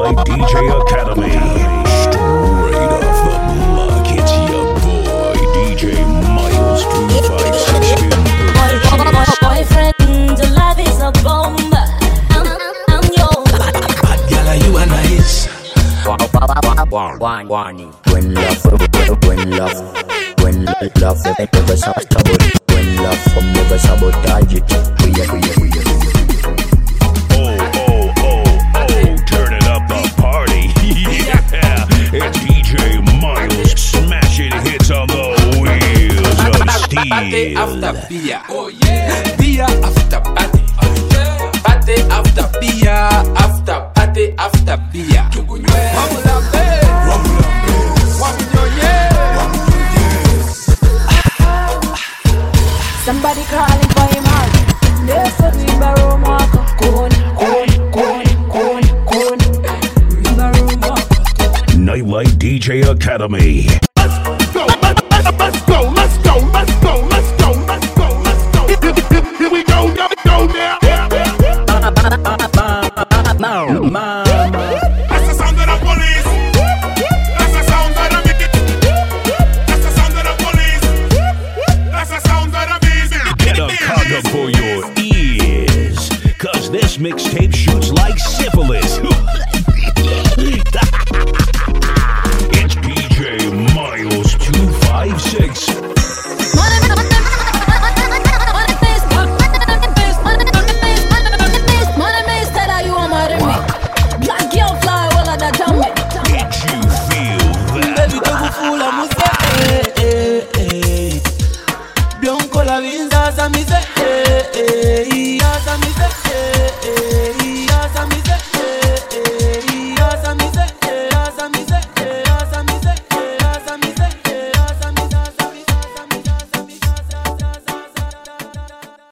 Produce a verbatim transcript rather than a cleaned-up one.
Nightlife D J Academy. Straight off the block, it's your boy D J Miles two five six. Boyfriend, the life is a bomb. I'm, I'm yours. Bad girl, are you a nice? Warning. When love, when love, when love, never sabotage. When love, never sabotage it. We are, we are, we are. Oh, oh, oh, oh, turn it up the party. Yeah, it's D J Miles smashing hits on the wheels of steel. Party after beer. Oh yeah. Beer after party. Oh yeah. Party after beer. After party after beer. Somebody calling for him out. Yes, I remember Romaka. Con, con, con, con, con. Remember Romaka. Nightlife D J Academy. Let's go, let's go, let's go, let's go, let's go, let's go, let's go. Here we go, go, go now. That's the sound of the police. That's the sound of the beat. That's the sound of the police. That's the sound of the beat. Get a conga for your ears, cause this mixtape shoots like syphilis. It's D J Miles two five six.